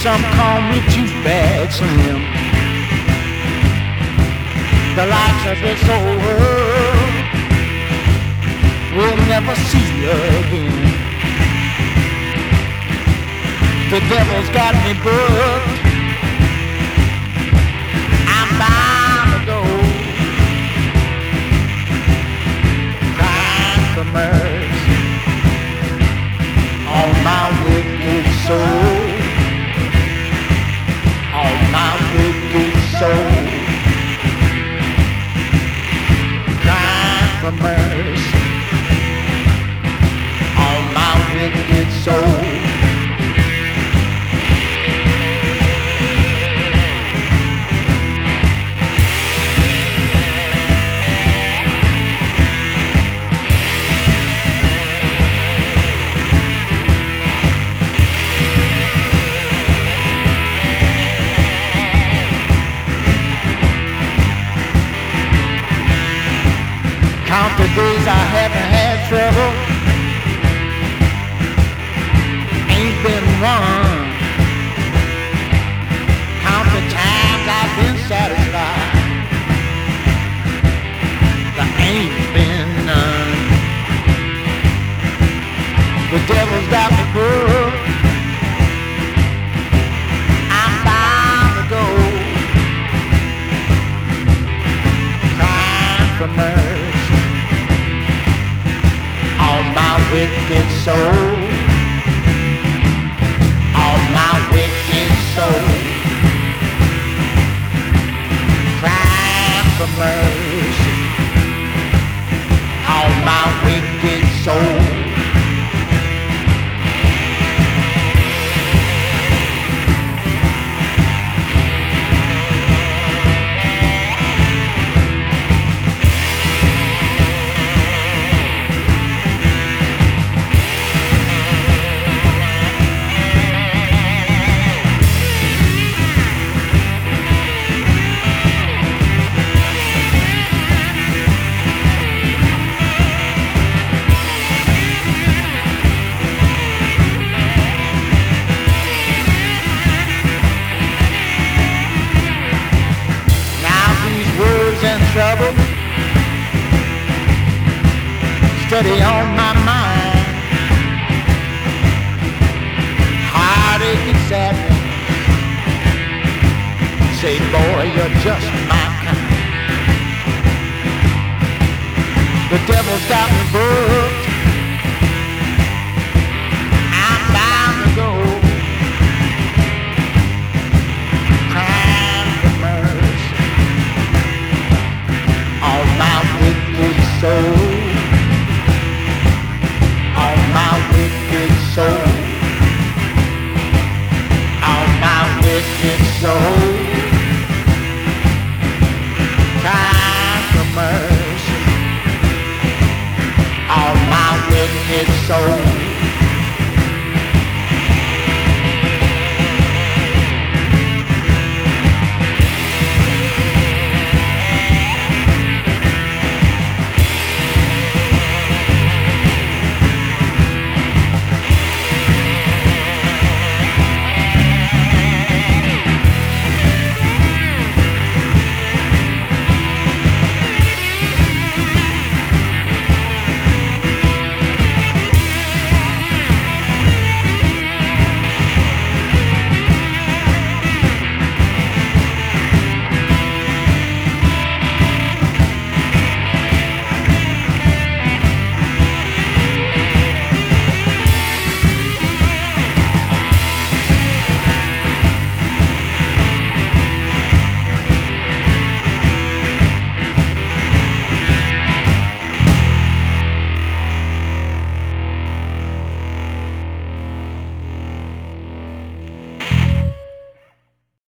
Some call me Two-Bag Slim. The likes of this old world will never see again. The devil's got me booked. I'm bound to go. Crying for mercy on my wicked soul. On my wicked soul. Crying for mercy on my wicked soul. Count the days I haven't had trouble. Ain't been one. Count the times I've been satisfied. There ain't been none. The devil's got me booked. I'm bound to go. Crying for mercy on my wicked soul, on my wicked soul, crying for mercy on my wicked soul. Trouble steady on my mind, heartache and sadness. Say, boy, you're just my kind. The devil's got me booked. I'm bound to go. Crying for mercy on my wicked soul, on my wicked soul, on my wicked soul, crying for mercy on my wicked soul.